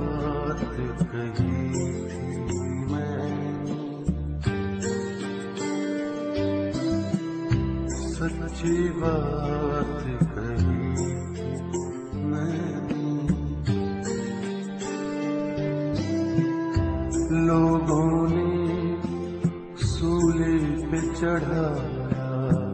बात कही थी मैंने, सच्ची बात कही थी मैंने। लोगों ने सूली पे चढ़ाया,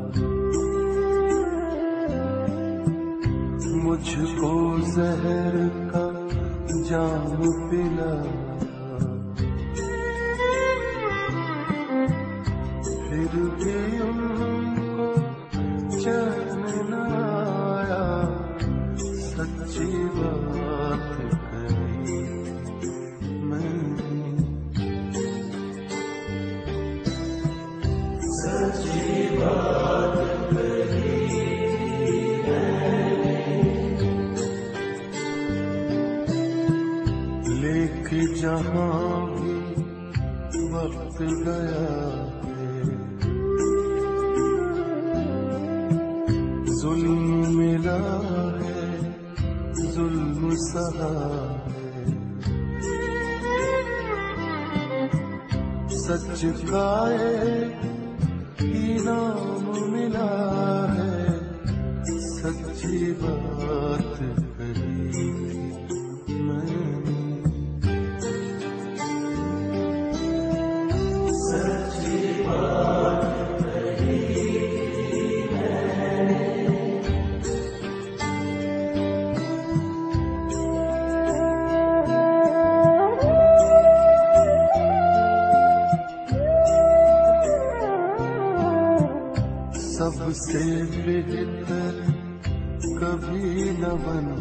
मुझको जहर का जाम पिलाया, फिर भी उनको चैन न आया। सच्ची बात कही थी मैंने, सच्ची बात कही थी मैंने। लेके जहाँ भी वक्त गया है, जुल्म मिला है, जुल्म सहा है। सच का इनाम मिला है, सच्ची बात कही थी मैंने, सच्ची बात कही थी मैंने। सबसे बेहतर कभी न बनो,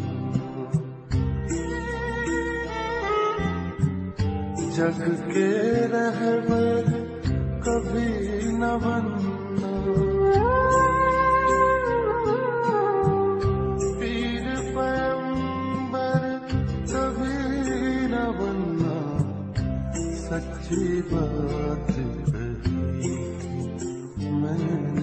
जग के रहबर कभी न बनो। पीर पैगंबर कभी न बनना, सच्ची बात कही थी मैंने,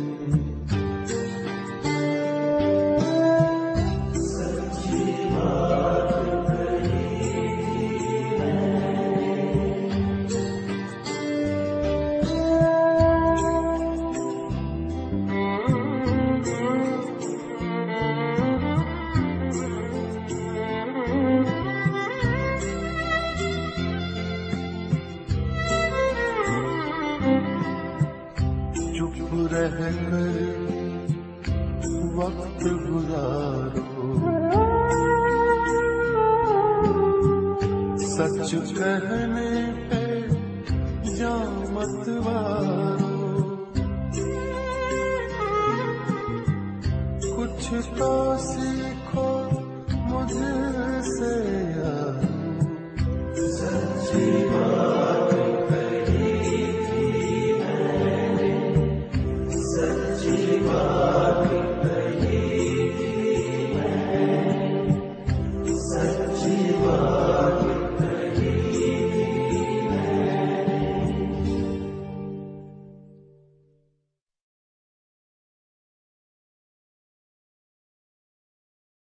चुप रहकर वक्त गुजारो, सच कहने पे जा मत वारो। कुछ तो सी